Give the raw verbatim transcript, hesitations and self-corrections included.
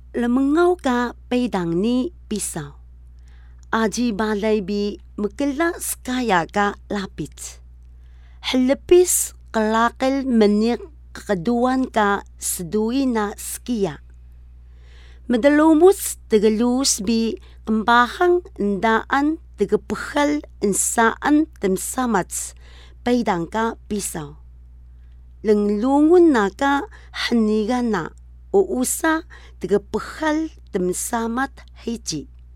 Lemengaw ka peidang ni pisau. Aji balay bi mekela skaya ka lapit. Halepis kelakil menik kekeduan ka sedui na skia. Medalumus tegelus bi kembahang endaan tegepehal ensaan temsamats peidang ka pisau. Lenglungun na ka haniga na o usa tegepehal temsamat hiji.